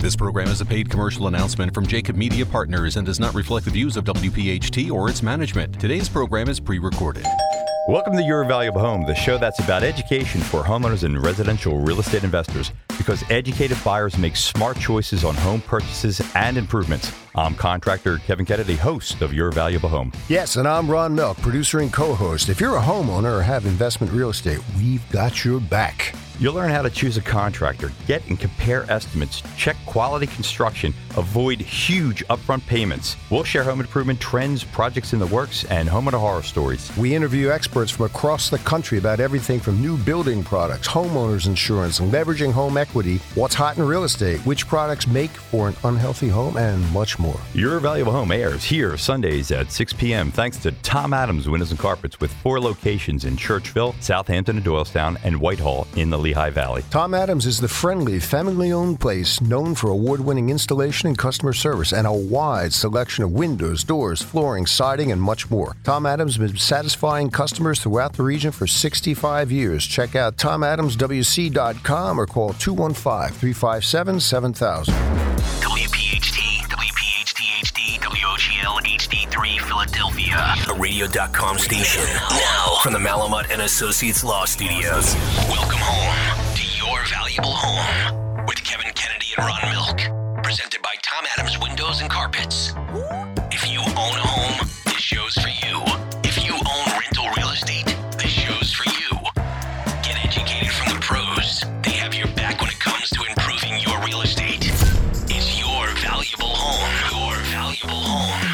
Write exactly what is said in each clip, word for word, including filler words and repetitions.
This program is a paid commercial announcement from Jacob Media Partners and does not reflect the views of W P H T or its management. Today's program is pre-recorded. Welcome to Your Valuable Home, the show that's about education for homeowners and residential real estate investors, because educated buyers make smart choices on home purchases and improvements. I'm contractor Kevin Kennedy, host of Your Valuable Home. Yes, and I'm Ron Milk, producer and co-host. If you're a homeowner or have investment real estate, we've got your back. You'll learn how to choose a contractor, get and compare estimates, check quality construction, avoid huge upfront payments. We'll share home improvement trends, projects in the works, and homeowner horror stories. We interview experts from across the country about everything from new building products, homeowners insurance, leveraging home equity, what's hot in real estate, which products make for an unhealthy home, and much more. Your Valuable Home airs here Sundays at six p.m. thanks to Tom Adams Windows and Carpets with four locations in Churchville, Southampton and Doylestown, and Whitehall in the Lehigh Valley. Tom Adams is the friendly, family-owned place known for award-winning installation and customer service and a wide selection of windows, doors, flooring, siding, and much more. Tom Adams has been satisfying customers throughout the region for sixty-five years. Check out tom adams w c dot com or call two one five, three five seven, seven thousand. W P H T, W P H T H D, W O G L H D three, Philadelphia. A radio dot com station. Now, from the Malamut and Associates Law Studios. Welcome home to Your Valuable Home with Kevin Kennedy and Ron Milk. Presented by Tom Adams Windows and Carpets. If you own a home, this show's for you. If you own rental real estate, this show's for you. Get educated from the pros. They have your back when it comes to improving your real estate. It's Your Valuable Home. Your Valuable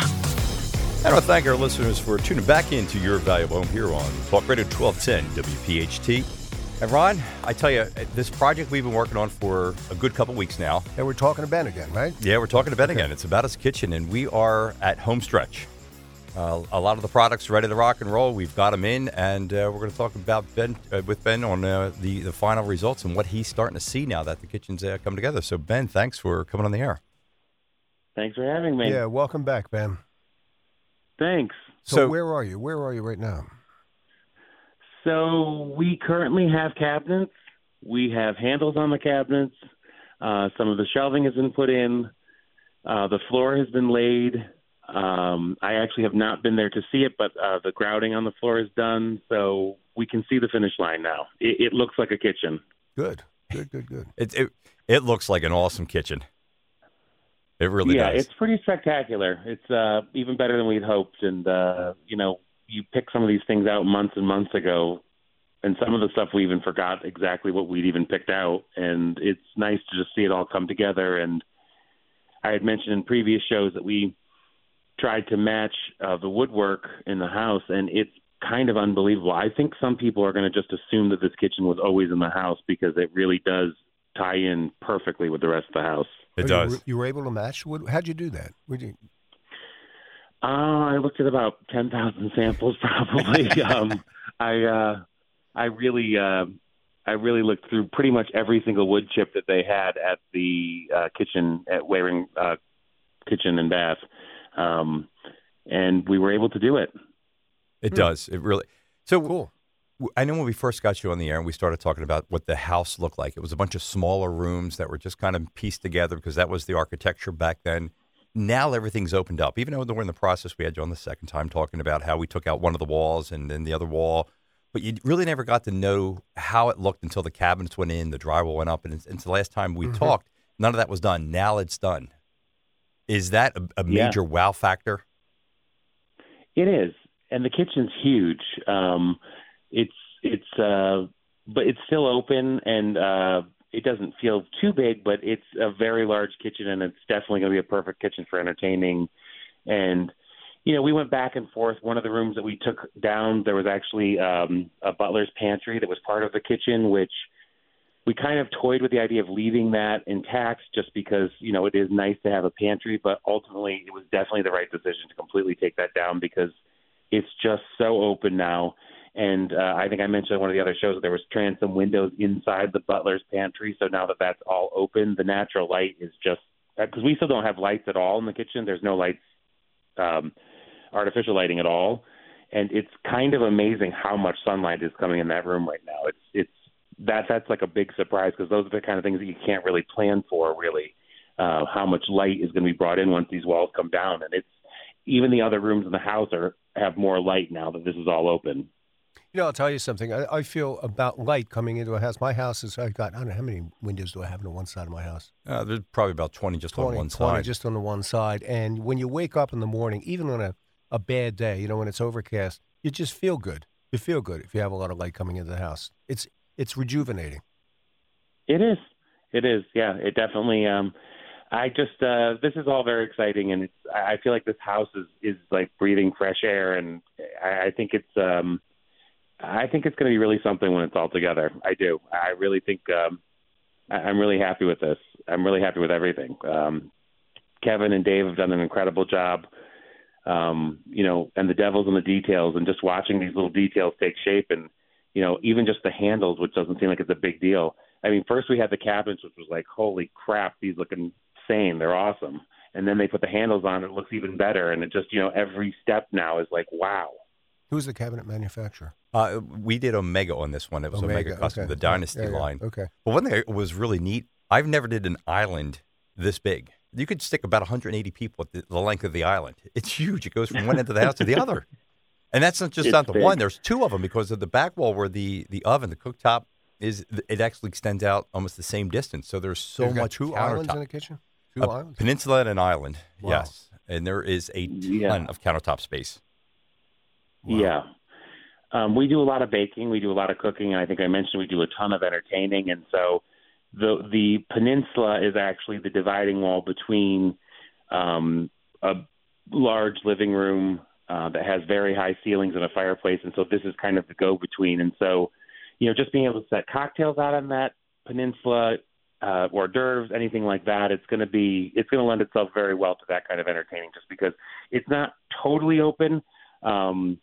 Home. I want to thank our listeners for tuning back into Your Valuable Home here on Talk Radio twelve ten W P H T. And Ron, I tell you, this project we've been working on for a good couple weeks now. And we're talking to Ben again, right? Yeah, we're talking to Ben again. It's about his kitchen, and we are at home stretch. Uh, a lot of the products are ready to rock and roll. We've got them in, and uh, we're going to talk about Ben uh, with Ben on uh, the, the final results and what he's starting to see now that the kitchen's uh, come together. So, Ben, thanks for coming on the air. Thanks for having me. Yeah, welcome back, Ben. Thanks. So, So- where are you? Where are you right now? So we currently have cabinets. We have handles on the cabinets. Uh, some of the shelving has been put in. Uh, the floor has been laid. Um, I actually have not been there to see it, but uh, the grouting on the floor is done, so we can see the finish line now. It, it looks like a kitchen. Good, good, good, good. It, it it looks like an awesome kitchen. It really yeah, does. it's pretty spectacular. It's uh, even better than we'd hoped, and uh, you know, you pick some of these things out months and months ago, and some of the stuff we even forgot exactly what we'd even picked out, and it's nice to just see it all come together. And I had mentioned in previous shows that we tried to match uh, the woodwork in the house, and it's kind of unbelievable. I think some people are going to just assume that this kitchen was always in the house because it really does tie in perfectly with the rest of the house. It Oh, does. You were, you were able to match? What- How'd you do that? What'd you, Uh, I looked at about ten thousand samples, probably. um, I uh, I really uh, I really looked through pretty much every single wood chip that they had at the uh, kitchen at Waring uh, Kitchen and Bath, um, and we were able to do it. It Hmm. does. It really. So cool. w- I know when we first got you on the air and we started talking about what the house looked like, it was a bunch of smaller rooms that were just kind of pieced together because that was the architecture back then. Now everything's opened up. Even though we're in the process, we had you on the second time talking about how we took out one of the walls and then the other wall. But you really never got to know how it looked until the cabinets went in, the drywall went up. And since the last time we Mhm. talked, none of that was done. Now it's done. Is that a, a Yeah. major wow factor? It is, and the kitchen's huge. Um, it's it's uh, but it's still open, and uh, it doesn't feel too big. But it's a very large kitchen, and it's definitely going to be a perfect kitchen for entertaining. And you know, we went back and forth. One of the rooms that we took down, there was actually um, a butler's pantry that was part of the kitchen, which we kind of toyed with the idea of leaving that intact just because, you know, it is nice to have a pantry, but ultimately it was definitely the right decision to completely take that down because it's just so open now. And uh, I think I mentioned on one of the other shows that there was transom windows inside the butler's pantry. So now that that's all open, the natural light is just because we still don't have lights at all in the kitchen. There's no lights, um, artificial lighting at all. And it's kind of amazing how much sunlight is coming in that room right now. It's, it's, that that's like a big surprise because those are the kind of things that you can't really plan for, really. uh, how much light is going to be brought in once these walls come down. And it's even the other rooms in the house are have more light now that this is all open. You know, I'll tell you something. I, I feel about light coming into a house. My house is, I've got, I don't know, how many windows do I have on one side of my house? Uh, there's probably about twenty just twenty, on one twenty side. just on the one side. And when you wake up in the morning, even on a, a bad day, you know, when it's overcast, you just feel good. You feel good if you have a lot of light coming into the house. It's it's rejuvenating. It is. It is. Yeah, it definitely. Um, I just, uh, this is all very exciting. And it's, I feel like this house is, is like breathing fresh air. And I, I think it's, um, I think it's going to be really something when it's all together. I do. I really think um, I, I'm really happy with this. I'm really happy with everything. Um, Kevin and Dave have done an incredible job, um, you know, and the devil's in the details, and just watching these little details take shape, and, you know, even just the handles, which doesn't seem like it's a big deal. I mean, first we had the cabinets, which was like, holy crap, these look insane. They're awesome. And then they put the handles on, it looks even better. And it just, you know, every step now is like, wow. Who's the cabinet manufacturer? Uh, we did Omega on this one. It was Omega, Omega Custom, okay. the Dynasty yeah, yeah. line. Okay. But one thing that was really neat, I've never did an island this big. You could stick about one hundred eighty people at the, the length of the island. It's huge. It goes from one end of the house to the other. And that's not just it's not the big. one. There's two of them because of the back wall where the, the oven, the cooktop, is. It actually extends out almost the same distance. So there's so You've got much two countertop. islands in the kitchen? Two A islands? peninsula and an island, Wow. yes. And there is a ton Yeah. of countertop space. Wow. Yeah. Um, we do a lot of baking. We do a lot of cooking. And I think I mentioned we do a ton of entertaining. And so the the peninsula is actually the dividing wall between um, a large living room uh, that has very high ceilings and a fireplace. And so this is kind of the go-between. And so, you know, just being able to set cocktails out on that peninsula, uh, hors d'oeuvres, anything like that, it's going to be, it's going to lend itself very well to that kind of entertaining, just because it's not totally open. Um,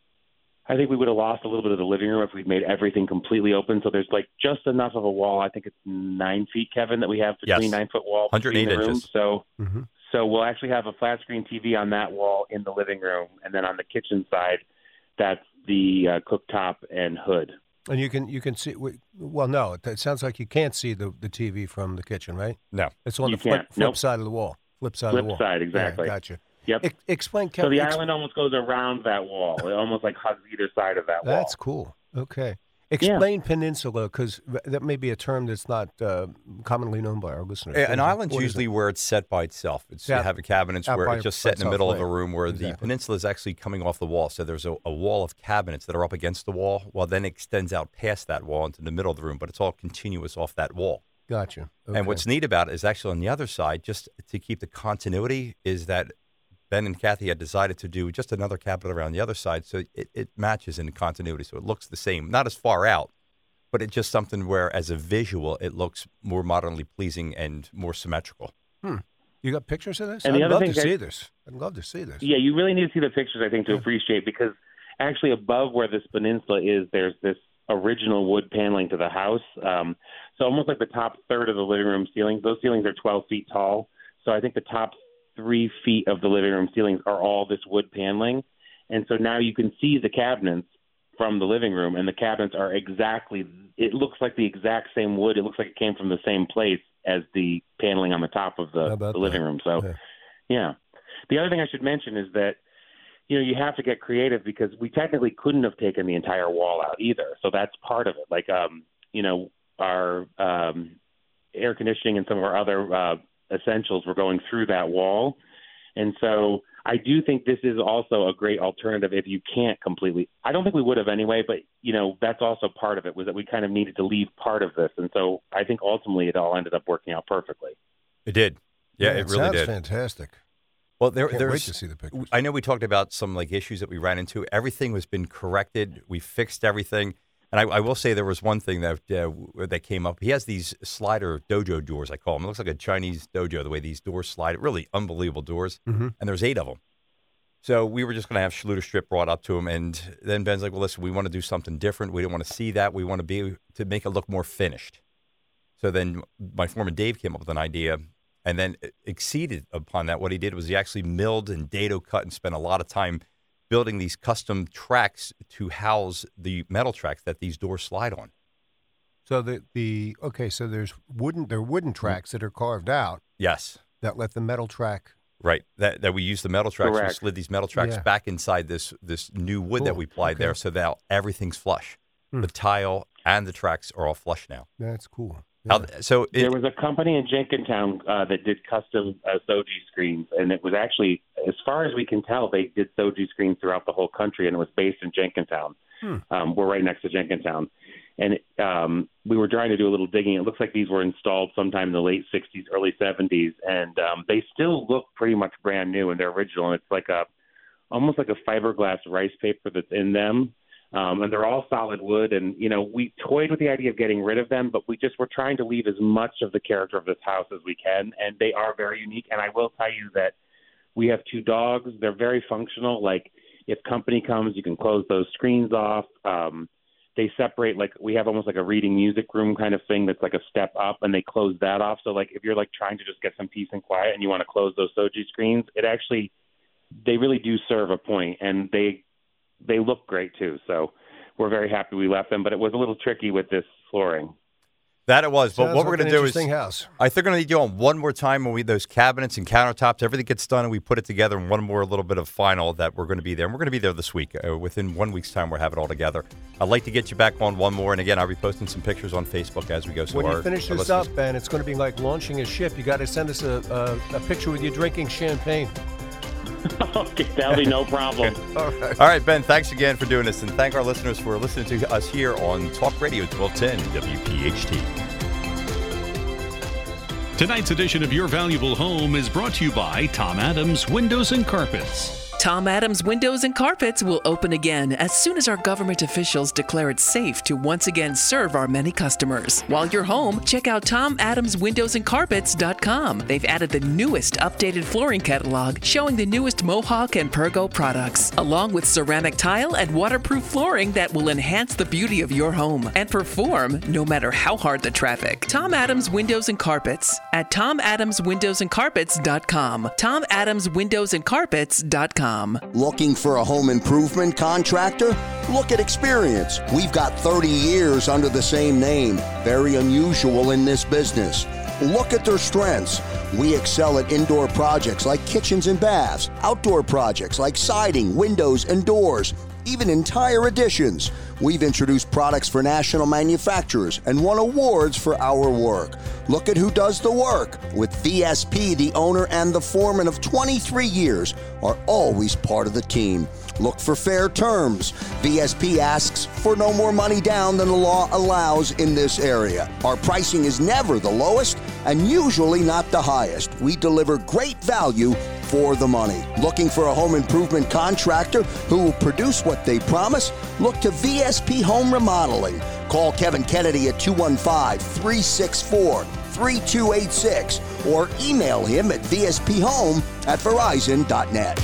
I think we would have lost a little bit of the living room if we'd made everything completely open. So there's like just enough of a wall. I think it's nine feet, Kevin, that we have between Yes. nine foot wall. one hundred eight between the inches. rooms. So, Mm-hmm. so we'll actually have a flat screen T V on that wall in the living room. And then on the kitchen side, that's the uh, cooktop and hood. And you can you can see, well, no, it, it sounds like you can't see the, the T V from the kitchen, right? No. It's on You the flip, can't. flip Nope. side of the wall. Flip side Flip of the wall. side, exactly. Yeah, gotcha. Yep. E- explain, So Kevin. the ex- island almost goes around that wall. It almost like hugs either side of that wall. That's cool. Okay. Explain peninsula, because that may be a term that's not uh, commonly known by our listeners. An island's What is usually it? where it's set by itself. It's Yeah. you have a cabinets Out where by- it's just by set in the middle of itself, a right. room where Exactly. the peninsula is actually coming off the wall. So there's a, a wall of cabinets that are up against the wall, while then it extends out past that wall into the middle of the room, but it's all continuous off that wall. Gotcha. Okay. And what's neat about it is actually on the other side, just to keep the continuity, is that Ben and Kathy had decided to do just another cabinet around the other side, so it, it matches in continuity, so it looks the same. Not as far out, but it's just something where, as a visual, it looks more modernly pleasing and more symmetrical. Hmm. You got pictures of this? And the I'd other love thing to that- see this. I'd love to see this. Yeah, you really need to see the pictures, I think, to appreciate, because actually above where this peninsula is, there's this original wood paneling to the house. Um, so almost like the top third of the living room ceiling. Those ceilings are twelve feet tall. So I think the top three feet of the living room ceilings are all this wood paneling. And so now you can see the cabinets from the living room, and the cabinets are exactly, it looks like the exact same wood. It looks like it came from the same place as the paneling on the top of How the, about the living that? room. So, Yeah. yeah. The other thing I should mention is that, you know, you have to get creative, because we technically couldn't have taken the entire wall out either. So that's part of it. Like, um, you know, our um, air conditioning and some of our other uh, essentials were going through that wall. And so I do think this is also a great alternative if you can't completely. I don't think we would have anyway, but, you know, that's also part of it, was that we kind of needed to leave part of this. And so I think ultimately it all ended up working out perfectly. It did. Yeah, it, really sounds did. fantastic. Well, there, Can't there's. wait to see the pictures. I know we talked about some like issues that we ran into. Everything has been corrected. We fixed everything. And I, I will say there was one thing that uh, that came up. He has these slider dojo doors, I call them. It looks like a Chinese dojo, the way these doors slide. Really unbelievable doors. Mm-hmm. And there's eight of them. So we were just going to have Schluter Strip brought up to him. And then Ben's like, well, listen, we want to do something different. We don't want to see that. We want to be to make it look more finished. So then my foreman Dave came up with an idea and then exceeded upon that. What he did was he actually milled and dado cut and spent a lot of time building these custom tracks to house the metal tracks that these doors slide on. So the the okay, so there's wooden there are wooden tracks that are carved out Yes. that let the metal track. Right. That that we use the metal tracks. Correct. We slid these metal tracks Yeah. back inside this this new wood that Cool. we applied Okay. there, so that everything's flush. Hmm. The tile and the tracks are all flush now. That's cool. How, Yeah. so it, There was a company in Jenkintown uh, that did custom uh, Soji screens, and it was actually, as far as we can tell, they did Soji screens throughout the whole country, and it was based in Jenkintown. Hmm. Um, we're right next to Jenkintown. And it, um, we were trying to do a little digging. It looks like these were installed sometime in the late sixties, early seventies, and um, they still look pretty much brand new and they're original. And it's like a almost like a fiberglass rice paper that's in them. Um, and they're all solid wood. And, you know, we toyed with the idea of getting rid of them, but we just were trying to leave as much of the character of this house as we can. And they are very unique. And I will tell you that we have two dogs. They're very functional. Like, if company comes, you can close those screens off. Um, they separate, like, we have almost like a reading music room kind of thing that's like a step up, and they close that off. So, like, if you're, like, trying to just get some peace and quiet and you want to close those Soji screens, it actually, they really do serve a point, and they they look great too. So we're very happy we left them, but it was a little tricky with this flooring. that it was. But Sounds what we're like going an to do is, interesting house. I think we're going to do on one more time when we those cabinets and countertops, everything gets done, and we put it together in one more little bit of final that we're going to be there. And we're going to be there this week. Uh, within one week's time, we'll have it all together. I'd like to get you back on one more. And again, I'll be posting some pictures on Facebook as we go. So When our, you finish our this listeners- up, Ben, it's going to be like launching a ship. You got to send us a, a, a picture with you drinking champagne. Okay, that'll be no problem. All right. All right, Ben, thanks again for doing this. And thank our listeners for listening to us here on Talk Radio twelve ten W P H T. Tonight's edition of Your Valuable Home is brought to you by Tom Adams Windows and Carpets. Tom Adams Windows and Carpets will open again as soon as our government officials declare it safe to once again serve our many customers. While you're home, check out Tom Adams Windows and Carpets dot com. They've added the newest updated flooring catalog showing the newest Mohawk and Pergo products, along with ceramic tile and waterproof flooring that will enhance the beauty of your home and perform no matter how hard the traffic. Tom Adams Windows and Carpets at Tom Adams Windows and Carpets dot com. Tom Adams Windows and Carpets dot com. Looking for a home improvement contractor? Look at experience. We've got thirty years under the same name. Very unusual in this business. Look at their strengths. We excel at indoor projects like kitchens and baths, outdoor projects like siding, windows, and doors, even entire additions. We've introduced products for national manufacturers and won awards for our work. Look at who does the work. With V S P, the owner and the foreman of twenty-three years are always part of the team. Look for fair terms. V S P asks for no more money down than the law allows in this area. Our pricing is never the lowest and usually not the highest. We deliver great value for the money. Looking for a home improvement contractor who will produce what they promise? Look to V S P Home Remodeling. Call Kevin Kennedy at two one five, three six four, three two eight six or email him at v s p home at verizon dot net.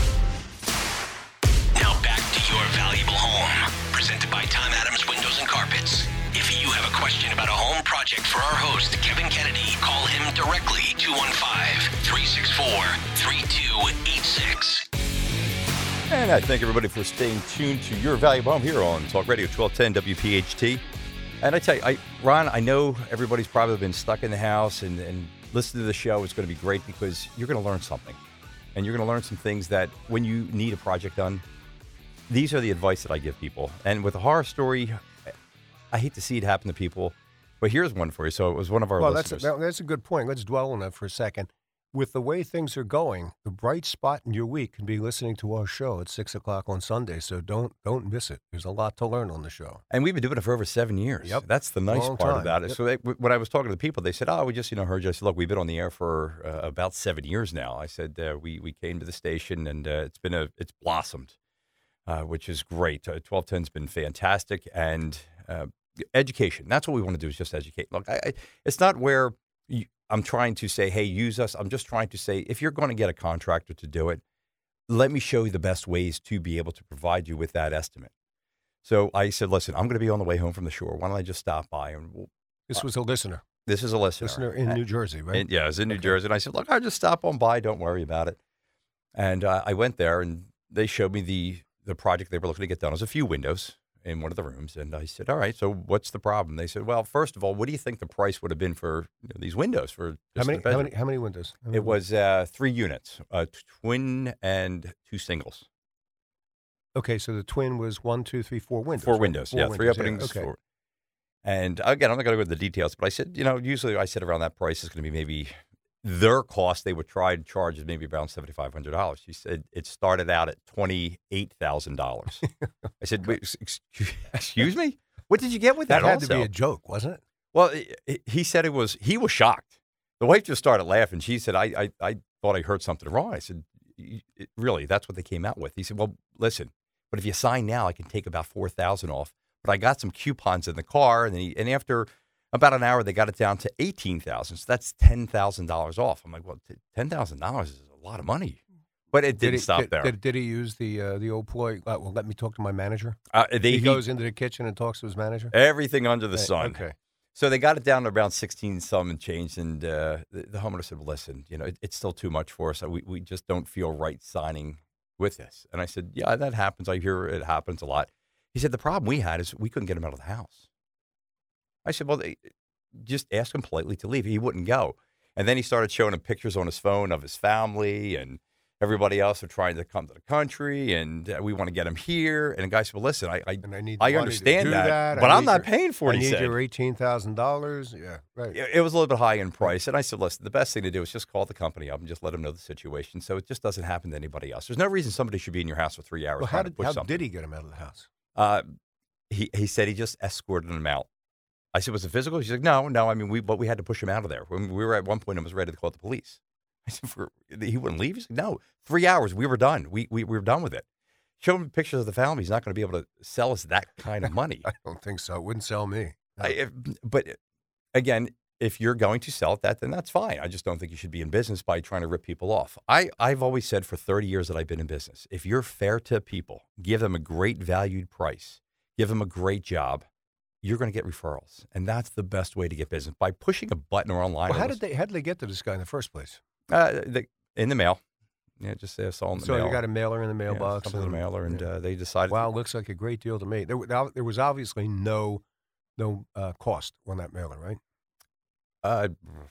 Now back to Your Valuable Home, presented by Tom Adams Windows and Carpets. If you have a question about a home project for our host, Kevin Kennedy, call him directly, two one five, three six four, three two eight six. And I thank everybody for staying tuned to Your Valuable Home here on Talk Radio twelve ten W P H T. And I tell you, I, Ron, I know everybody's probably been stuck in the house and, and listening to the show is going to be great because you're going to learn something. And you're going to learn some things that when you need a project done, these are the advice that I give people. And with a horror story, I hate to see it happen to people, but here's one for you. So it was one of our Well, that's listeners. a, that's a good point. Let's dwell on that for a second. With the way things are going, the bright spot in your week can be listening to our show at six o'clock on Sunday. So don't don't miss it. There's a lot to learn on the show. And we've been doing it for over seven years. Yep. That's the nice Long part time. about it. Yep. So they, when I was talking to the people, they said, oh, we just, you know, heard you. I said, look, we've been on the air for uh, about seven years now. I said, uh, we, we came to the station and uh, it's been a, it's blossomed, uh, which is great. Uh, twelve ten's been fantastic. And uh, education, that's what we want to do is just educate. Look, I, I, it's not where you, I'm trying to say, hey, use us. I'm just trying to say, if you're going to get a contractor to do it, let me show you the best ways to be able to provide you with that estimate. So I said, listen, I'm going to be on the way home from the shore. Why don't I just stop by? And we'll, This was a listener. this is a listener. Listener in New Jersey, right? And, yeah, I was in New Okay. Jersey. And I said, look, I'll just stop on by. Don't worry about it. And uh, I went there, and they showed me the the project they were looking to get done. It was a few windows. in one of the rooms, and I said, all right, so what's the problem? They said, well, first of all, what do you think the price would have been for you know, these windows? For How just many, the how bedroom?" many? How many windows? How many It was uh, three units, a twin and two singles. Okay, so the twin was one, two, three, four windows. Four right? windows, Four yeah, windows, three openings. okay. Four. And again, I'm not going to go into the details, but I said, you know, usually I said around that price is going to be maybe their cost. They would try to charge is maybe around seventy-five hundred dollars. She said it started out at twenty-eight thousand dollars. I said, wait, excuse, excuse me? What did you get with that? That had also? to be a joke, wasn't it? Well, he- he said it was, he was shocked. The wife just started laughing. She said, I, I, I thought I heard something wrong. I said, "Y- it- really, that's what they came out with. He said, well, listen, but if you sign now, I can take about four thousand dollars off. But I got some coupons in the car, and, he, and after about an hour, they got it down to eighteen thousand dollars. So that's ten thousand dollars off. I'm like, well, t- ten thousand dollars is a lot of money. But it didn't he, stop did, there. Did, did he use the uh, the old ploy? Uh, well, let me talk to my manager. Uh, they, he, he goes into the kitchen and talks to his manager. everything under the Hey, sun. Okay. So they got it down to around sixteen some and changed, and uh, the, the homeowner said, listen, you know, it, it's still too much for us. We, we just don't feel right signing with this. And I said, yeah, that happens. I hear it happens a lot. He said, the problem we had is we couldn't get him out of the house. I said, well, they, just ask him politely to leave. He wouldn't go. And then he started showing him pictures on his phone of his family and everybody else are trying to come to the country, and uh, we want to get him here. And the guy said, well, listen, I I, And I need I money to understand do that, that. but I I'm need not your- paying for it, I he need said. your eighteen thousand dollars. Yeah, right. It it was a little bit high in price. And I said, listen, the best thing to do is just call the company up and just let them know the situation so it just doesn't happen to anybody else. There's no reason somebody should be in your house for three hours Well, trying how to did push how something. did he get him out of the house? Uh, he, he said he just escorted him out. I said, was it physical? He's like, no, no. I mean, we but we had to push him out of there. When we were at one point, I was ready to call the police. I said, for, he wouldn't leave? He's like, no, three hours. We were done. We, we, we were done with it. Show him pictures of the family. He's not going to be able to sell us that kind of money. I don't think so. It wouldn't sell me. No. I, if, but again, if you're going to sell it that, then that's fine. I just don't think you should be in business by trying to rip people off. I, I've always said for thirty years that I've been in business, if you're fair to people, give them a great valued price, give them a great job, you're going to get referrals. And that's the best way to get business, by pushing a button or online. Well, or how this- did they how did they get to this guy in the first place? Uh, the, in the mail. Yeah, just say I saw in the So mail. you got a mailer in the Yeah, mailbox. something in the and- mailer, and yeah. uh, they decided. Wow, looks like a great deal to me. There, w- there was obviously no no uh, cost on that mailer, right? Uh,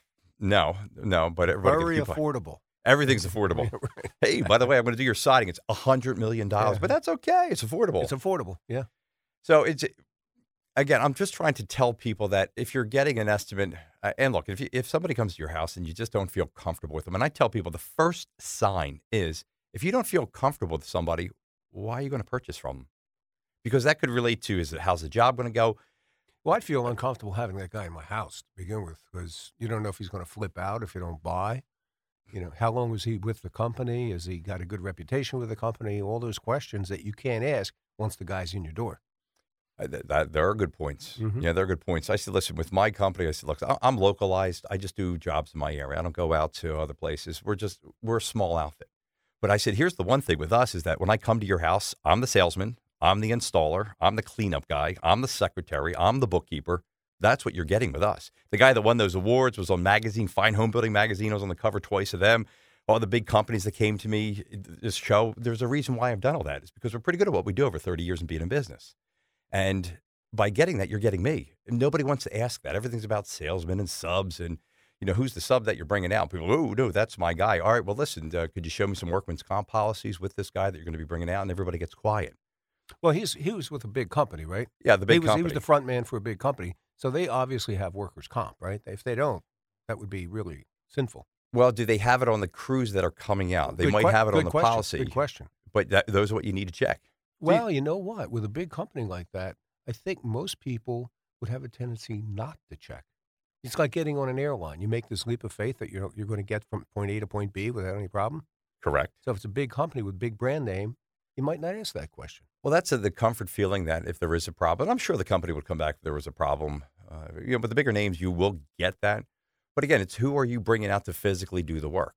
no, no, but everybody Very gets coupon. affordable. Everything's affordable. Right. Hey, by the way, I'm going to do your siding. It's a hundred million dollars, Yeah. but that's okay. It's affordable. It's affordable. Yeah. So it's again, I'm just trying to tell people that if you're getting an estimate, uh, and look, if you, if somebody comes to your house and you just don't feel comfortable with them, and I tell people the first sign is if you don't feel comfortable with somebody, why are you going to purchase from them? Because that could relate to is it how's the job going to go? Well, I'd feel uncomfortable having that guy in my house to begin with because you don't know if he's going to flip out if you don't buy. You know, how long was he with the company? Has he got a good reputation with the company? All those questions that you can't ask once the guy's in your door. Uh, th- that, there are good points. Mhm. Yeah, there are good points. I said, listen, with my company, I said, look, I- I'm localized. I just do jobs in my area. I don't go out to other places. We're just, we're a small outfit. But I said, here's the one thing with us is that when I come to your house, I'm the salesman, I'm the installer, I'm the cleanup guy, I'm the secretary, I'm the bookkeeper. That's what you're getting with us. The guy that won those awards was on magazine, Fine Home Building magazine. I was on the cover twice of them. All the big companies that came to me, this show, there's a reason why I've done all that. It's because we're pretty good at what we do over thirty years and being in business. And by getting that, you're getting me. And nobody wants to ask that. Everything's about salesmen and subs and, you know, who's the sub that you're bringing out? People, oh, no, that's my guy. All right, well, listen, uh, could you show me some workman's comp policies with this guy that you're going to be bringing out? And everybody gets quiet. Well, he's he was with a big company, right? Yeah, the big he was, company. He was the front man for a big company. So they obviously have workers' comp, right? If they don't, that would be really sinful. Well, do they have it on the crews that are coming out? They Good might que- have it good on the question. policy. Good question. But that, those are what you need to check. Well, you know what? With a big company like that, I think most people would have a tendency not to check. It's like getting on an airline. You make this leap of faith that you're you're going to get from point A to point B without any problem. Correct. So if it's a big company with big brand name, you might not ask that question. Well, that's a, the comfort feeling that if there is a problem, I'm sure the company would come back if there was a problem. Uh, you know, but the bigger names, you will get that. But again, it's who are you bringing out to physically do the work?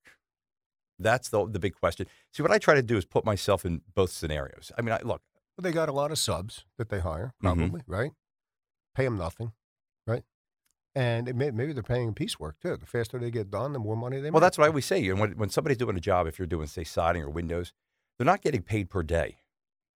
That's the the big question. See, what I try to do is put myself in both scenarios. I mean, I, look, Well, they got a lot of subs that they hire, Mhm. probably, right? Pay them nothing, right? And it may, maybe they're paying them piecework, too. The faster they get done, the more money they make. well, that's what I always say. And when, when somebody's doing a job, if you're doing, say, siding or windows, they're not getting paid per day.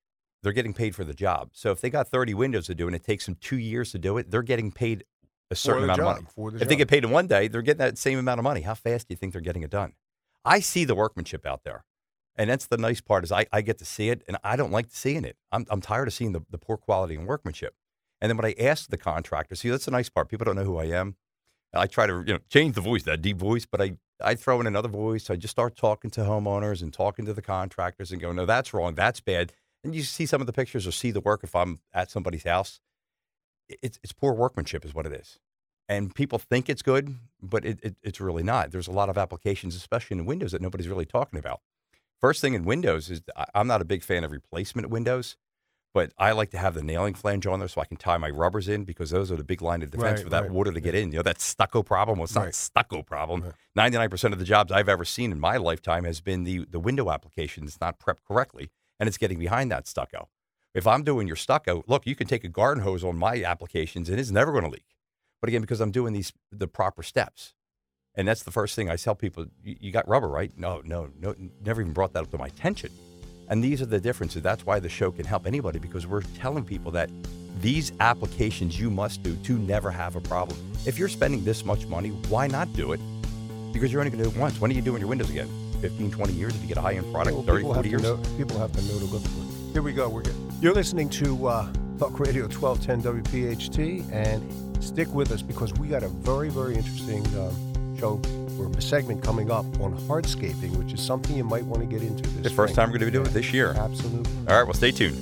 they're getting paid for the job. So if they got thirty windows to do and it takes them two years to do it, they're getting paid a certain amount job, of money. for the If job. they get paid in one day, they're getting that same amount of money. How fast do you think they're getting it done? I see the workmanship out there. And that's the nice part is I, I get to see it, and I don't like seeing it. I'm, I'm tired of seeing the, the poor quality and workmanship. And then when I ask the contractor, see, that's the nice part. People don't know who I am. I try to you know change the voice, that deep voice, but I, I throw in another voice. I just start talking to homeowners and talking to the contractors and go, no, that's wrong. That's bad. And you see some of the pictures or see the work if I'm at somebody's house. It's, it's poor workmanship is what it is. And people think it's good, but it, it, it's really not. There's a lot of applications, especially in Windows, that nobody's really talking about. First thing in Windows is I- I'm not a big fan of replacement windows, but I like to have the nailing flange on there so I can tie my rubbers in because those are the big line of defense Right, for that right. water to get in. You know, that stucco problem. Well, it's not Right. stucco problem. Right. ninety-nine percent of the jobs I've ever seen in my lifetime has been the, the window application that's not prepped correctly, and it's getting behind that stucco. If I'm doing your stucco, look, you can take a garden hose on my applications and it's never going to leak. But again, because I'm doing these the proper steps. And that's the first thing I tell people, you, you got rubber, right? No, no, no, never even brought that up to my attention. And these are the differences. That's why the show can help anybody because we're telling people that these applications you must do to never have a problem. If you're spending this much money, why not do it? Because you're only going to do it once. When are you doing your windows again? fifteen, twenty years if you get a high-end product, Well, thirty, people have forty to years? know- people have to know to look for it. Here we go. We're good. You're listening to uh, Talk Radio twelve ten W P H T, and stick with us because we got a very, very interesting uh, show or a segment coming up on hardscaping, which is something you might want to get into this The first spring. time we're going to do it this year. Absolutely. All right, well, stay tuned.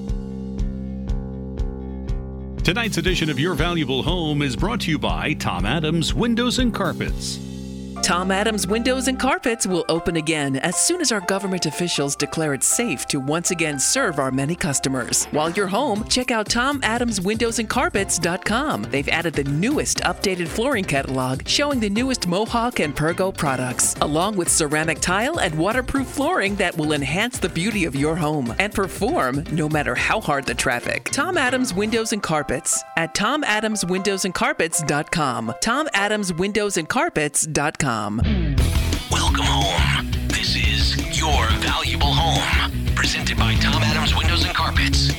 Tonight's edition of Your Valuable Home is brought to you by Tom Adams Windows and Carpets. Tom Adams Windows and Carpets will open again as soon as our government officials declare it safe to once again serve our many customers. While you're home, check out Tom Adams Windows and Carpets dot com. They've added the newest updated flooring catalog showing the newest Mohawk and Pergo products, along with ceramic tile and waterproof flooring that will enhance the beauty of your home and perform no matter how hard the traffic. Tom Adams Windows and Carpets at Tom Adams Windows and Carpets dot com. Tom Adams Windows and Carpets dot com. Welcome home. This is Your Valuable Home, presented by Tom Adams Windows and Carpets.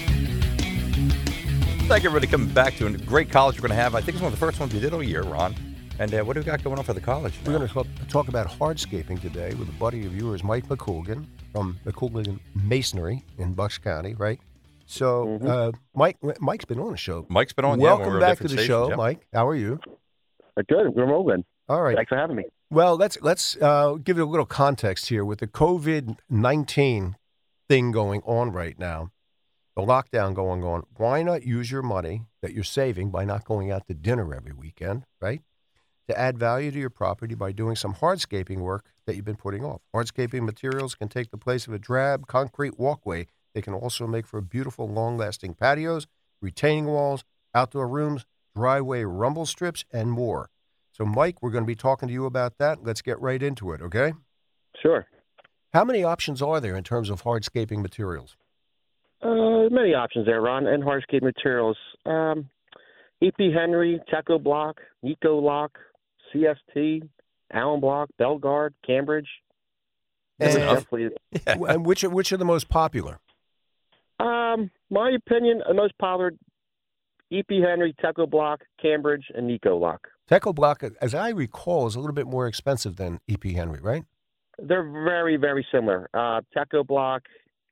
Thank everybody coming back to a great college we're going to have. I think it's one of the first ones we did all year, Ron. And uh, what do we got going on for the college now? We're going to talk, talk about hardscaping today with a buddy of yours, Mike McColgan, from McColgan Masonry in Bucks County, right? So, uh, Mike, Mike's been on the show. Mike's been on. yeah, Welcome when we were back to different the stations, show, yep. Mike. How are you? Good. We're rolling. All right. Thanks for having me. Well, let's let's uh, give it a little context here with the COVID nineteen thing going on right now, the lockdown going on. Why not use your money that you're saving by not going out to dinner every weekend, right? To add value to your property by doing some hardscaping work that you've been putting off. Hardscaping materials can take the place of a drab concrete walkway. They can also make for beautiful, long-lasting patios, retaining walls, outdoor rooms, driveway rumble strips, and more. So, Mike, we're going to be talking to you about that. Let's get right into it, okay? Sure. How many options are there in terms of hardscaping materials? Uh, many options there, Ron, and hardscape materials. Um, E P Henry, Teco Block, Nico Lock, C S T, Allen Block, Belgard, Cambridge. And, Definitely. and which are, which are the most popular? Um, my opinion, the most popular, E P Henry, Teco Block, Cambridge, and Nico Lock. Teco Block, as I recall, is a little bit more expensive than E P Henry, right? They're very, very similar. Uh, Teco Block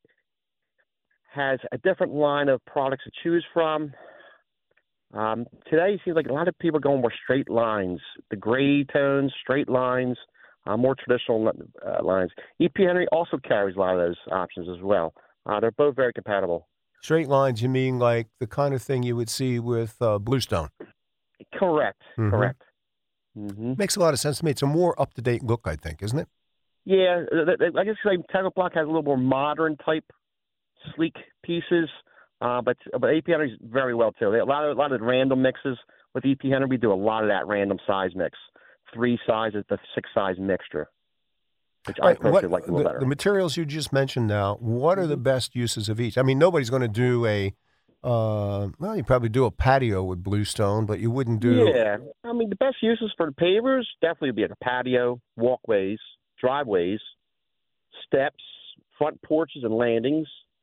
has a different line of products to choose from. Um, today, it seems like a lot of people are going more straight lines, the gray tones, straight lines, uh, more traditional uh, lines. E P Henry also carries a lot of those options as well. Uh, they're both very compatible. Straight lines, you mean like the kind of thing you would see with uh, Bluestone? Correct, Mhm. correct. Mm-hmm. Makes a lot of sense to me. It's a more up-to-date look, I think, isn't it? Yeah, th- th- I guess like Teco Block has a little more modern type, sleek pieces, uh, but but E P Henry's very well too. A lot of a lot of random mixes with E P Henry. We do a lot of that random size mix, three sizes, the six size mixture, which I Right, personally what- like a little the, better. the materials you just mentioned now, what are the best uses of each? I mean, nobody's going to do a, uh, well, you probably do a patio with Bluestone, but you wouldn't do. Yeah, I mean the best uses for the pavers definitely would be like a patio, walkways, driveways, steps, front porches and landings,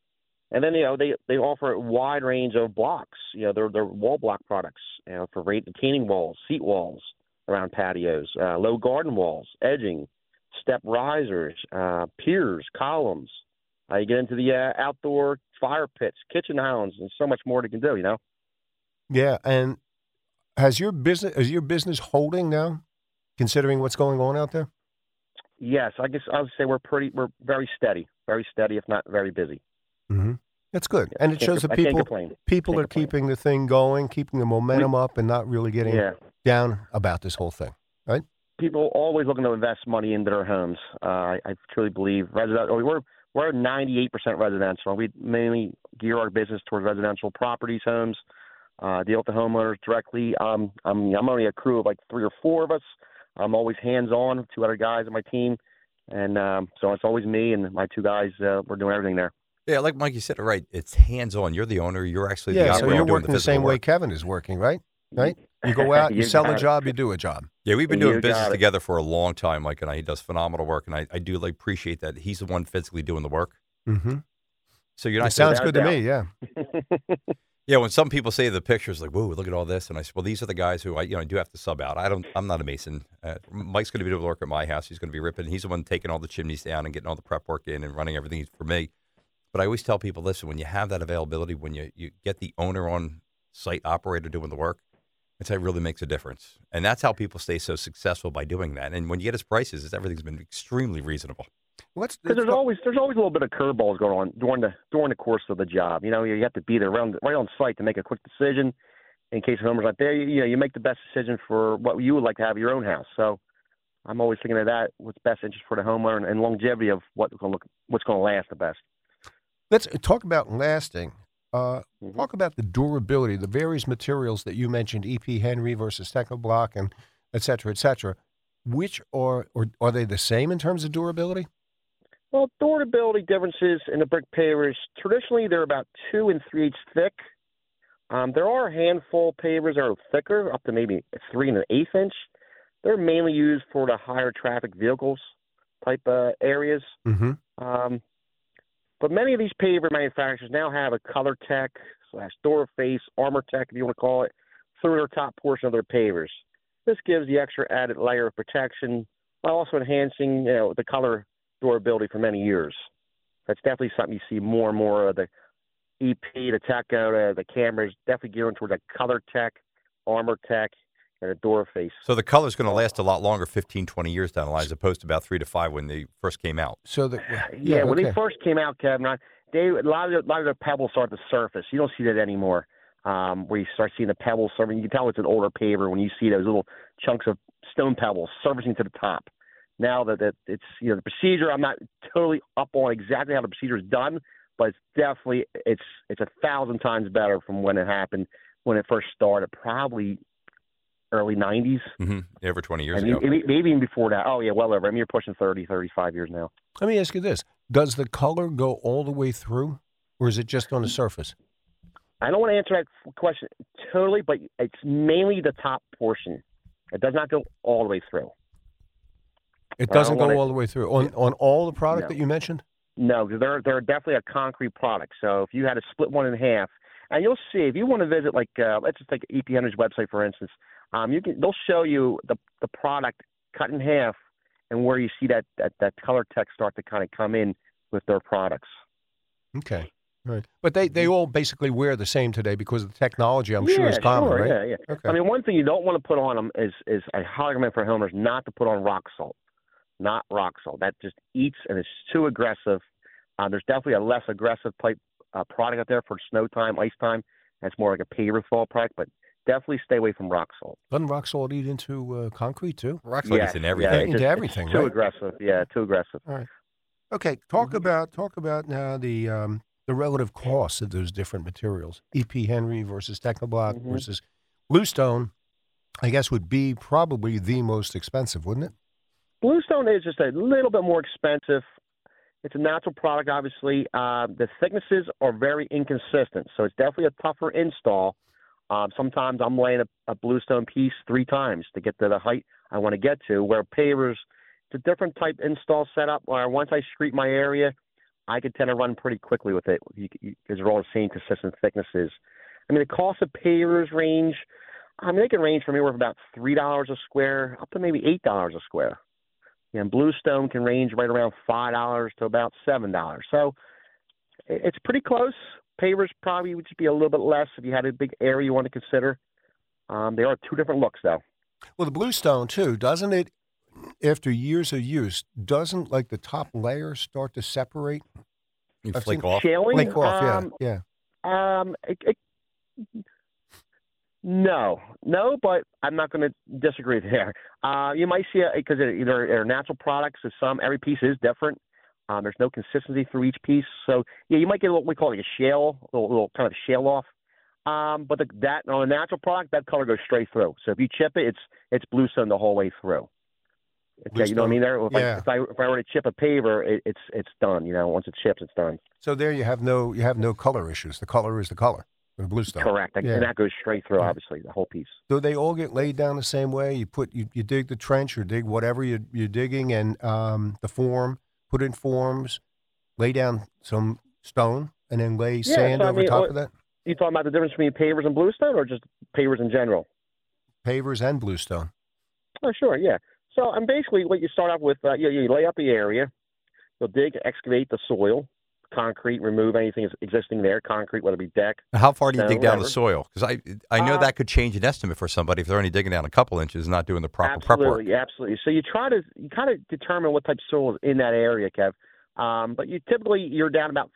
And then, you know, they, they offer a wide range of blocks. You know, they're, they're wall block products, you know, for retaining walls, seat walls around patios, uh, low garden walls, edging, step risers, uh, piers, columns. Uh, you get into the uh, outdoor fire pits, kitchen islands, and so much more they can do, you know? Yeah, and has your business is your business holding now, considering what's going on out there? Yes, I guess I would say we're pretty, we're very steady, very steady, if not very busy. Mm-hmm. That's good, and it Can't shows com- that I can't people complain. people Can't are complain. keeping the thing going, keeping the momentum up, and not really getting Yeah. down about this whole thing, right? People always looking to invest money into their homes. Uh, I, I truly believe resident. We're we're ninety-eight percent residential. We mainly gear our business towards residential properties, homes. Uh, deal with the homeowners directly. Um, I'm I'm only a crew of like three or four of us. I'm always hands on. Two other guys on my team, and um, so it's always me and my two guys. Uh, we're doing everything there. Yeah, like Mike, you said it right. It's hands-on. You're the owner. You're actually the Yeah, operator. so you're doing working the, physical same way work. Kevin is working, right? Right? You go out, you, You sell a got it. job, you do a job. Yeah, we've been You doing business got it. together for a long time, Mike and I. He does phenomenal work, and I, I do like, appreciate that he's the one physically doing the work. Mm-hmm. So you're It not sounds Without good to doubt. me, yeah. Yeah, when some people say the pictures, like, "Whoa, look at all this," and I said, "Well, these are the guys who I, you know, I do have to sub out. I don't. I'm not a mason. Uh, Mike's going to be doing work at my house. He's going to be ripping. He's the one taking all the chimneys down and getting all the prep work in and running everything for me. But I always tell people, listen, when you have that availability, when you you get the owner on site, operator doing the work, it's how it really makes a difference. And that's how people stay so successful by doing that. And when you get his prices, it's, everything's been extremely reasonable. What's Because there's always there's always a little bit of curveballs going on during the during the course of the job. You know, you have to be there around, right on site to make a quick decision. In case the homeowner's not there, you, you know, you make the best decision for what you would like to have in your own house. So I'm always thinking of that, what's best interest for the homeowner and, and longevity of what's going to look, what's going to last the best. Let's talk about lasting. Uh, Mm-hmm. Talk about the durability, the various materials that you mentioned, E P. Henry versus Technoblock, and et cetera, et cetera. Which are, or are they the same in terms of durability? Well, durability differences in the brick pavers, traditionally they're about two and three eighths thick. Um, there are a handful of pavers that are thicker, up to maybe three and an eighth inch. They're mainly used for the higher traffic vehicles type uh, areas. Mm-hmm. Um, but many of these paver manufacturers now have a color tech slash door face, armor tech, if you want to call it, through their top portion of their pavers. This gives the extra added layer of protection while also enhancing, you know, the color durability for many years. That's definitely something you see more and more of the E P, the Teco, the, the cameras, definitely gearing toward the color tech, armor tech, and a door face. So the color's going to last a lot longer, fifteen, twenty years down the line, as opposed to about three to five when they first came out. So the, Yeah, yeah, when okay. they first came out, Kevin, I- they a lot of the, a lot of the pebbles start to surface. You don't see that anymore. Um, where you start seeing the pebbles surfacing, you can tell it's an older paver when you see those little chunks of stone pebbles surfacing to the top. Now that, that it's you know the procedure, I'm not totally up on exactly how the procedure is done, but it's definitely it's it's a thousand times better from when it happened when it first started, probably early nineties. Mm-hmm. Yeah, over twenty years And ago. maybe, maybe even before that. Oh yeah, well over. I mean, you're pushing thirty, thirty-five years now. Let me ask you this. Does the color go all the way through, or is it just on the surface? I don't want to answer that question totally, but it's mainly the top portion. It does not go all the way through. It I doesn't don't go wanna- all the way through. On on all the product No. that you mentioned? No, because they're they're definitely a concrete product. So if you had to split one in half, and you'll see if you want to visit, like uh, let's just take E P Henry's website for instance, um, you can they'll show you the the product cut in half and where you see that that that color text start to kind of come in with their products. Okay. All right. But they, they all basically wear the same today because of the technology, I'm sure, Yeah, is common, sure, right? Yeah, yeah. Okay. I mean, one thing you don't want to put on them is is I highly recommend for homeowners not to put on rock salt. Not rock salt. That just eats and it's too aggressive. Uh, there's definitely a less aggressive type uh, product out there for snow time, ice time. That's more like a paver thaw product, but definitely stay away from rock salt. Doesn't rock salt eat into uh, concrete, too? Rock salt Yeah, is in yeah, everything. it Into just- everything, it's too right? aggressive. Yeah, too aggressive. All right. Okay, talk Mm-hmm. about talk about now the um, the relative costs of those different materials. E P. Henry versus Technoblock Mhm. versus Bluestone, I guess, would be probably the most expensive, wouldn't it? Bluestone is just a little bit more expensive. It's a natural product, obviously. Uh, the thicknesses are very inconsistent, so it's definitely a tougher install. Um, sometimes I'm laying a, a Bluestone piece three times to get to the height I want to get to, where pavers, it's a different type install setup where once I screed my area, I could tend to run pretty quickly with it because they're all the same consistent thicknesses. I mean, the cost of pavers range, I mean, they can range from anywhere from about three dollars a square up to maybe eight dollars a square. And Bluestone can range right around five dollars to about seven dollars. So it's pretty close. Pavers probably would just be a little bit less if you had a big area you want to consider. Um, they are two different looks, though. Well, the Bluestone, too, doesn't it, after years of use, doesn't, like, the top layer start to separate? You flake off? Shaling? Flake off, um, yeah. yeah. Um, it, it, no. No, but I'm not going to disagree there. Uh, you might see it because they're, they're natural products. So some, every piece is different. Um, there's no consistency through each piece. So, yeah, you might get what we call like a shale, a little, little kind of shale off. Um, but the, that on a natural product, that color goes straight through. So if you chip it, it's it's Bluestone the whole way through. Okay, Bluestone, you know what I mean? There, if, yeah. I, if I if I were to chip a paver, it, it's it's done. You know, once it chips, it's done. So there you have no you have no color issues. The color is the color. The Bluestone. Correct, yeah. And that goes straight through. Yeah. Obviously, the whole piece. Do they all get laid down the same way? You put you, you dig the trench or dig whatever you, you're digging, and um, the form, put in forms, lay down some stone, and then lay yeah, sand so, over I mean, top what, of that? You talking about the difference between pavers and Bluestone, or just pavers in general? Pavers and Bluestone. Oh, sure, yeah. So, and basically, what you start off with, uh, you, you lay out the area, you'll dig, excavate the soil, concrete, remove anything existing there, concrete, whether it be deck. How far do you stone, dig down whatever. the soil? Because I I know Uh, that could change an estimate for somebody if they're only digging down a couple inches and not doing the proper prep work. Absolutely, absolutely. So you try to you kind of determine what type of soil is in that area, Kev. Um, but you typically you're down about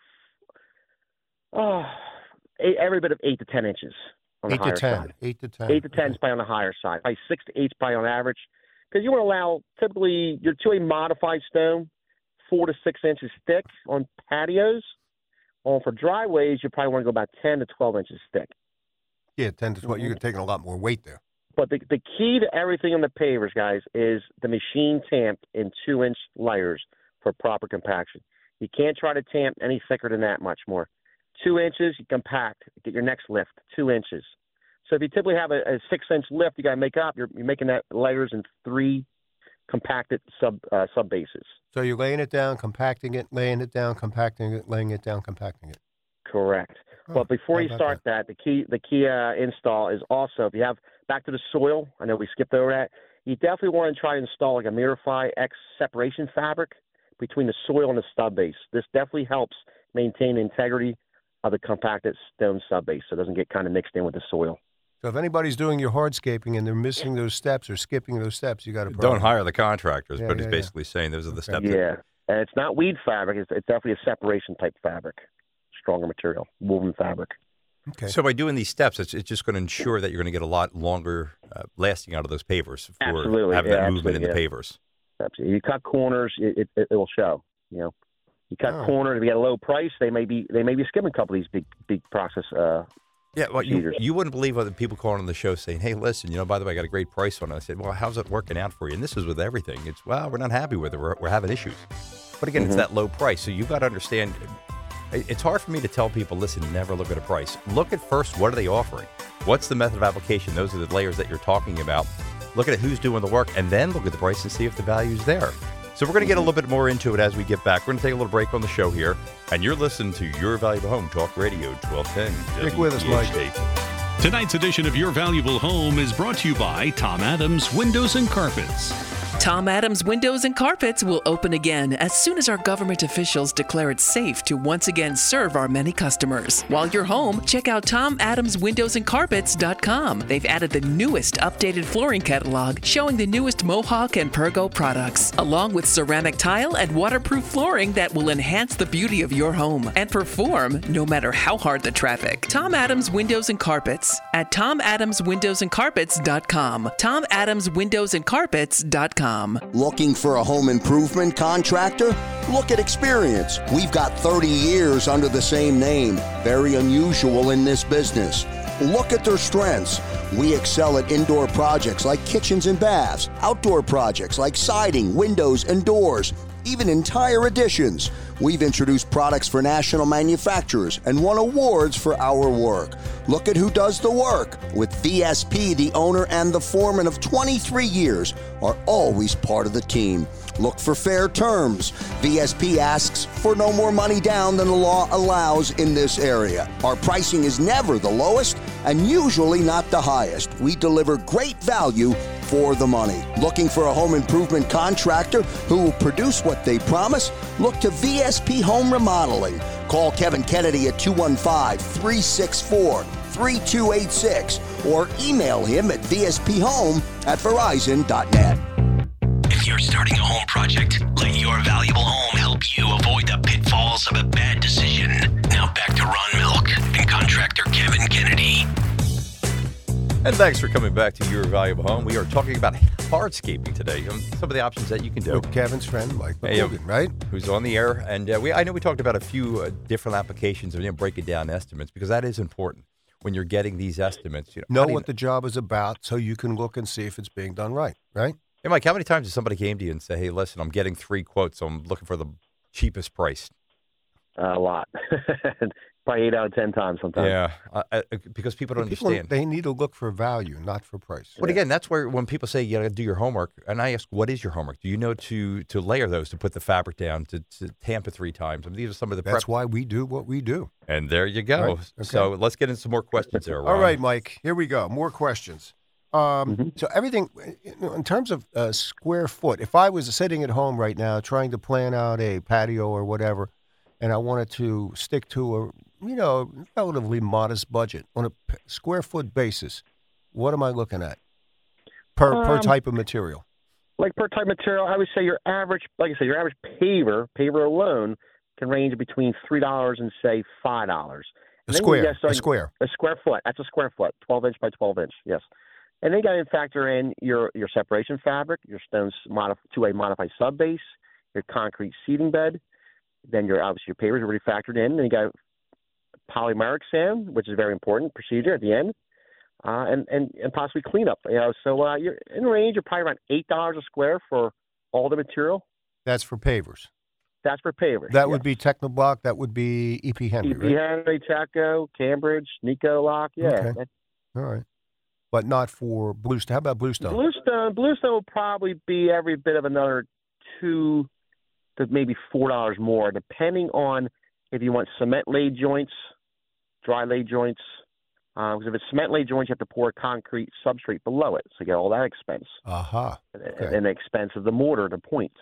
oh, eight, every bit of eight to ten inches on Eight the higher to ten. side. Eight to ten. Eight to ten is probably on the higher side. Probably six to eight is probably on average. Because you want to allow typically your to a modified stone four to six inches thick on patios. Well, for driveways, you probably want to go about ten to twelve inches thick. Yeah, ten to twelve. Mm-hmm. You're taking a lot more weight there. But the the key to everything on the pavers, guys, is the machine tamped in two inch layers for proper compaction. You can't try to tamp any thicker than that much more. Two inches, you compact, get your next lift, two inches. So if you typically have a, a six inch lift, you got to make up. You're, you're making that layers in three compacted sub uh, sub bases. So you're laying it down, compacting it, laying it down, compacting it, laying it down, compacting it. Correct. Oh, but before how you about start that? the key the key uh, install is also if you have back to the soil. I know we skipped over that. You definitely want to try to install like a Mirify X separation fabric between the soil and the sub base. This definitely helps maintain the integrity of the compacted stone sub base, so it doesn't get kind of mixed in with the soil. So if anybody's doing your hardscaping and they're missing those steps or skipping those steps, you got a problem. Don't hire the contractors, Yeah, but yeah, he's yeah. basically saying those are the steps. Yeah, and it's not weed fabric. It's, it's definitely a separation type fabric, stronger material, woven fabric. Okay. So by doing these steps, it's, it's just going to ensure that you're going to get a lot longer uh, lasting out of those pavers for Absolutely, having yeah, that movement in the absolutely, pavers. Absolutely. You cut corners, it, it, it will show. You know, you cut Oh. corners. If you get a low price, they may be they may be skipping a couple of these big big process. Uh, Yeah, well, you, procedures. you wouldn't believe other people calling on the show saying, hey, listen, you know, by the way, I got a great price on it. I said, well, how's it working out for you? And this is with everything. It's, well, we're not happy with it. We're, we're having issues. But again, Mm-hmm. it's that low price. So you've got to understand, it- it's hard for me to tell people, listen, never look at a price. Look at first, what are they offering? What's the method of application? Those are the layers that you're talking about. Look at who's doing the work, and then look at the price and see if the value's there. So we're going to get a little bit more into it as we get back. We're going to take a little break on the show here, and you're listening to Your Valuable Home Talk Radio, twelve ten. Stick with us, Mike. W P H T. Tonight's edition of Your Valuable Home is brought to you by Tom Adams Windows and Carpets. Tom Adams Windows and Carpets will open again as soon as our government officials declare it safe to once again serve our many customers. While you're home, check out Tom Adams Windows and Carpets dot com. They've added the newest updated flooring catalog showing the newest Mohawk and Pergo products, along with ceramic tile and waterproof flooring that will enhance the beauty of your home and perform no matter how hard the traffic. Tom Adams Windows and Carpets at Tom Adams Windows and Carpets dot com. Tom Adams Windows and Carpets dot com. Looking for a home improvement contractor? Look at experience. We've got thirty years under the same name. Very unusual in this business. Look at their strengths. We excel at indoor projects like kitchens and baths, outdoor projects like siding, windows, and doors, even entire editions. We've introduced products for national manufacturers and won awards for our work. Look at who does the work. With V S P, the owner and the foreman of twenty-three years are always part of the team. Look for fair terms. V S P asks for no more money down than the law allows in this area. Our pricing is never the lowest and usually not the highest. We deliver great value for the money. Looking for a home improvement contractor who will produce what they promise? Look to V S P Home Remodeling. Call Kevin Kennedy at two one five, three six four, three two eight six or email him at v s p home at verizon dot net. If you're starting a home project, let your valuable home help you avoid the pitfalls of a bad decision. Now back to Ron Milk and contractor Kevin Kennedy. And thanks for coming back to Your Valuable Home. We are talking about hardscaping today. Um, some of the options that you can do. With Kevin's friend, Mike Hey, McCogan, right? Who's on the air. And uh, we I know we talked about a few uh, different applications of you know, breaking down estimates because that is important when you're getting these estimates. You know, Know how do what you, the job is about so you can look and see if it's being done right, right? Hey, Mike, how many times has somebody came to you and say, hey, listen, I'm getting three quotes, so I'm looking for the cheapest price? A lot. Probably eight out of ten times sometimes. Yeah, uh, uh, because people don't People, understand. they need to look for value, not for price. But again, that's where when people say you got to do your homework, and I ask, what is your homework? Do you know to to layer those, to put the fabric down, to, to tamp it three times? I mean, these are some of the That's prep. why we do what we do. And there you go. Right. Okay. So let's get into some more questions there, Ron. All right, Mike, here we go. More questions. Um, Mm-hmm. So everything, you know, in terms of uh, square foot, if I was sitting at home right now trying to plan out a patio or whatever, and I wanted to stick to a, you know, relatively modest budget on a p- square foot basis, what am I looking at per per Um, type of material? Like per type material, I would say your average, like I said, your average paver, paver alone, can range between three dollars and say five dollars. A square, a square. A square foot. That's a square foot, twelve inch by twelve inch. Yes. And then you got to factor in your your separation fabric, your stones modif- two-way modified sub base, your concrete seating bed. Then your obviously your pavers are already factored in. Then you got polymeric sand, which is a very important procedure at the end, uh, and and and possibly cleanup. You know, so uh, you're in range of probably around eight dollars a square for all the material. That's for pavers. That's for pavers. That yes. would be Technoblock. That would be E P Henry, E P right? Henry, Taco, Cambridge, Nico Lock. Yeah. Okay. That- All right. But not for Bluestone. How about Bluestone? Bluestone, Bluestone will probably be every bit of another two to maybe four dollars more, depending on if you want cement laid joints, dry laid joints. Because um, if it's cement laid joints, you have to pour a concrete substrate below it, so you get all that expense. Aha. Uh-huh. Okay. And the expense of the mortar to point.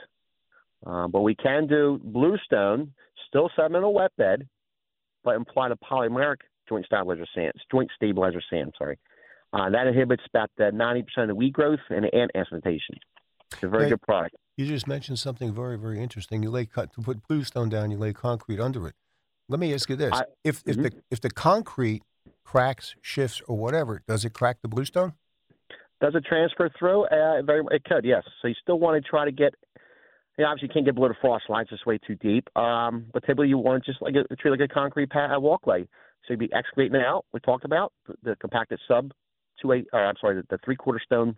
Uh, but we can do Bluestone, still set them in a wet bed, but apply the polymeric joint stabilizer sand, joint stabilizer sand. Sorry. Uh, that inhibits about uh, ninety percent of the weed growth and ant acidification. It's a very Hey, good product. You just mentioned something very, very interesting. You lay cut to put Bluestone down. You lay concrete under it. Let me ask you this: I, if if mm-hmm. the if the concrete cracks, shifts, or whatever, does it crack the Bluestone? Does it transfer through? Uh, very, it could, yes. So you still want to try to get. You know, obviously, you can't get below the frost lines this way too deep. Um, but typically, you want just like a treat like a concrete pad, a walkway. So you'd be excavating it out. We talked about the, the compacted sub. Two eight, or I'm sorry, the, the three quarter stone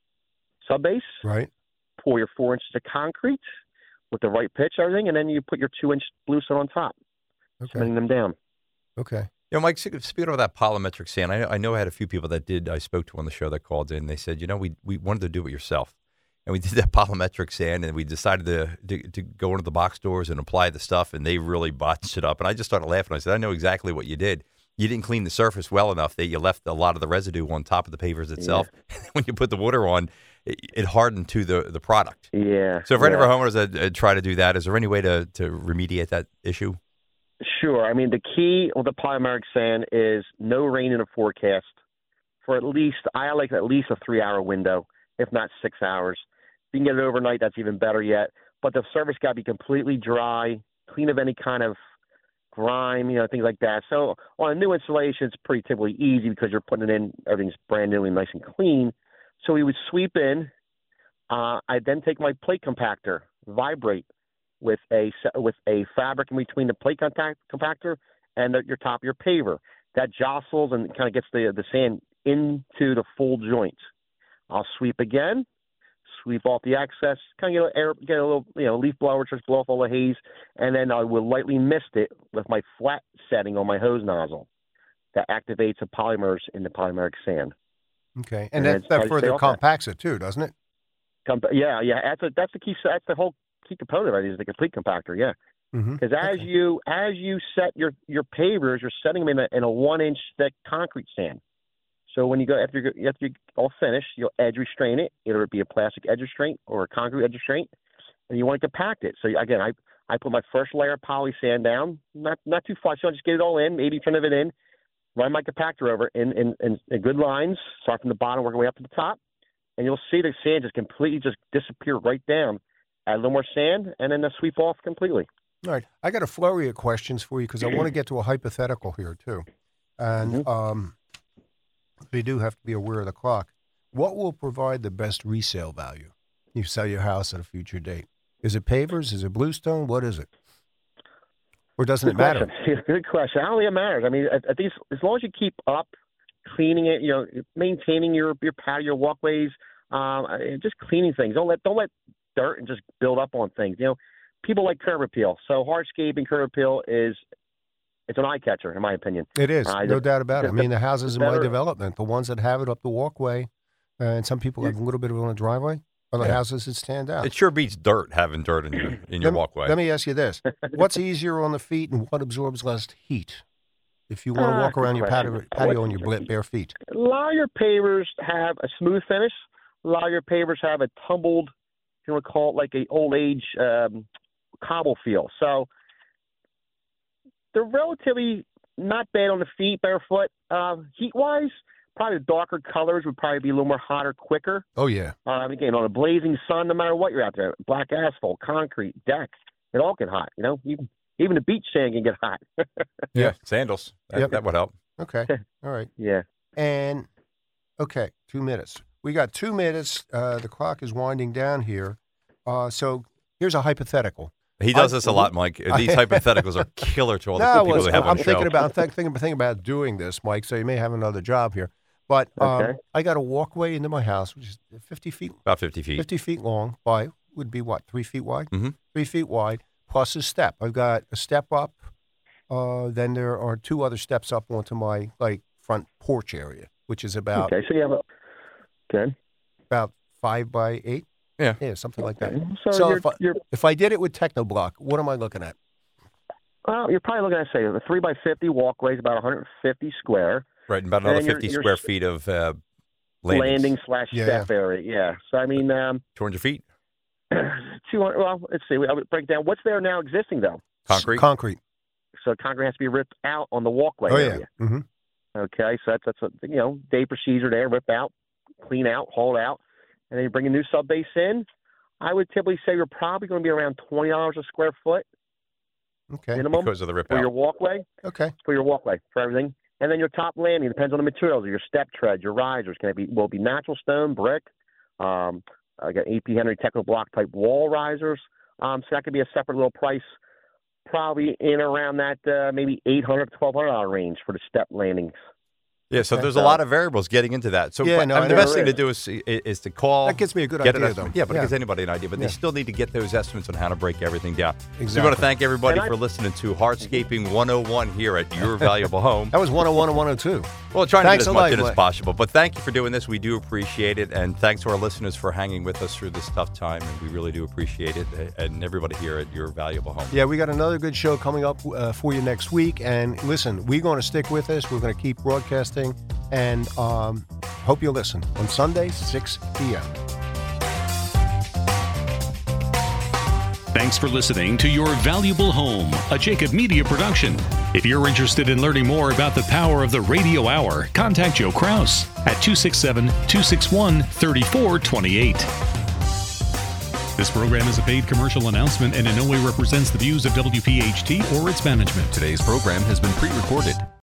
sub base. Right. Pour your four inches of concrete with the right pitch, everything, and then you put your two inch bluestone on top, Okay. cementing them down. Okay. You know, Mike, speaking of that polymetric sand, I, I know I had a few people that did, I spoke to on the show that called in. They said, you know, we we wanted to do it yourself. And we did that polymetric sand, and we decided to, to to go into the box stores and apply the stuff, and they really botched it up. And I just started laughing. I said, I know exactly what you did. You didn't clean the surface well enough that you left a lot of the residue on top of the pavers itself. Yeah. And when you put the water on, it, it hardened to the, the product. Yeah. So for yeah. any of our homeowners that uh, try to do that, is there any way to, to remediate that issue? Sure. I mean, the key with the polymeric sand is no rain in a forecast for at least, I like at least a three-hour window, if not six hours. If you can get it overnight, that's even better yet. But the surface got to be completely dry, clean of any kind of grime, you know, things like that. So on a new installation, it's pretty typically easy because you're putting it in, everything's brand new and nice and clean. So we would sweep in. Uh, I then take my plate compactor, vibrate with a with a fabric in between the plate contact, compactor and the, your top of your paver. That jostles and kind of gets the the sand into the full joint. I'll sweep again, sweep off the excess, kind of get a, air, get a little, you know, leaf blower, just blow off all the haze, and then I will lightly mist it with my flat setting on my hose nozzle that activates the polymers in the polymeric sand. Okay, and, and that, that further compacts that. it too, doesn't it? Com- yeah, yeah, that's a, that's the key. That's the whole key component of it is the complete compactor. Yeah, because mm-hmm. as okay. you as you set your your pavers, you're setting them in a in a one inch thick concrete sand. So when you go after you after you all finish, you'll edge restrain it. It'll be a plastic edge restraint or a concrete edge restraint, and you want to compact it. So again, I I put my first layer of poly sand down, not not too far. So I just get it all in, maybe front of it in. Run my compactor over in, in, in, in good lines, start from the bottom, work my way up to the top, and you'll see the sand just completely just disappear right down. Add a little more sand, and then sweep off completely. All right. I got a flurry of questions for you because I want to get to a hypothetical here, too. And mm-hmm. um, we do have to be aware of the clock. What will provide the best resale value? You sell your house at a future date. Is it pavers? Is it bluestone? What is it? Or doesn't Good it matter? Question. Good question. I don't think it matters. I mean, at, at these, as long as you keep up, cleaning it, you know, maintaining your your patio, your walkways, um, just cleaning things. Don't let don't let dirt and just build up on things. You know, people like curb appeal. So hardscaping curb appeal is it's an eye catcher, in my opinion. It is, uh, no the, doubt about it. I mean, the houses the in my better, development, the ones that have it up the walkway, uh, and some people have a little bit of it on the driveway. Other yeah. houses that stand out. It sure beats dirt having dirt in your in your let walkway. Me, let me ask you this: what's easier on the feet, and what absorbs less heat? If you want to uh, walk around your patio, patio on your bare feet. A lot of your pavers have a smooth finish. A lot of your pavers have a tumbled, if you want to call it like a old age um, cobble feel. So they're relatively not bad on the feet, barefoot. Uh, heat wise. Probably the darker colors would probably be a little more hotter, quicker. Oh, yeah. Um, again, on a blazing sun, no matter what you're out there, black asphalt, concrete, deck, it all get hot. You know, even, even the beach sand can get hot. yeah, sandals. That, yep. that would help. Okay. All right. Yeah. And, okay, two minutes. We got two minutes. Uh, the clock is winding down here. Uh, so here's a hypothetical. He does I, this a lot, Mike. These hypotheticals are killer to all the no, people well, that have I'm on the thinking show. about, I'm th- thinking, thinking about doing this, Mike, so you may have another job here. But um, okay. I got a walkway into my house, which is fifty feet. About fifty feet. fifty feet long by, would be what, three feet wide? Mm-hmm. Three feet wide, plus a step. I've got a step up. Uh, then there are two other steps up onto my, like, front porch area, which is about... Okay, so you have a... Okay. About five by eight? Yeah. Yeah, something like that. Okay. So, so you're, if, I, you're, if I did it with Technoblock, what am I looking at? Well, you're probably looking at, say, a three by fifty walkway is about one hundred fifty square. Right, and about another and fifty you're, square you're, feet of uh, landings. landing slash yeah. step area. Yeah. So, I mean... Um, two hundred feet? two hundred, well, let's see. I would break down. What's there now existing, though? Concrete? Concrete. So concrete has to be ripped out on the walkway oh, area. yeah. Mm-hmm. Okay, so that's, that's a, you know, day procedure there, rip out, clean out, haul out, and then you bring a new sub base in. I would typically say you're probably going to be around twenty dollars a square foot. Okay. Minimum. Because of the rip for out. your walkway. Okay. For your walkway, for everything. And then your top landing depends on the materials. Your step treads, your risers can it be will be natural stone, brick. Um, I got A P Henry Technoblock type wall risers. Um, so that could be a separate little price, probably in around that uh, maybe eight hundred to twelve hundred dollar range for the step landings. Yeah, so Okay. there's a lot of variables getting into that. So Yeah, no, I mean, I the know. best thing to do is is to call. That gives me a good get idea, an estimate. though. Yeah, but Yeah. it gives anybody an idea. But Yeah. they still need to get those estimates on how to break everything down. Exactly. So we want to thank everybody And I- for listening to Hardscaping one oh one here at Your Valuable Home. That was one oh one and one oh two. Well, trying Thanks to a get as much lot, in as Mike. possible. But thank you for doing this. We do appreciate it. And thanks to our listeners for hanging with us through this tough time. And we really do appreciate it. And everybody here at Your Valuable Home. Yeah, we got another good show coming up uh, for you next week. And listen, we're going to stick with this. We're going to keep broadcasting. And um, hope you'll listen on Sunday, six p.m. Thanks for listening to Your Valuable Home, a Jacob Media production. If you're interested in learning more about the power of the radio hour, contact Joe Kraus at two six seven, two six one, three four two eight. This program is a paid commercial announcement and in no way represents the views of W P H T or its management. Today's program has been pre-recorded.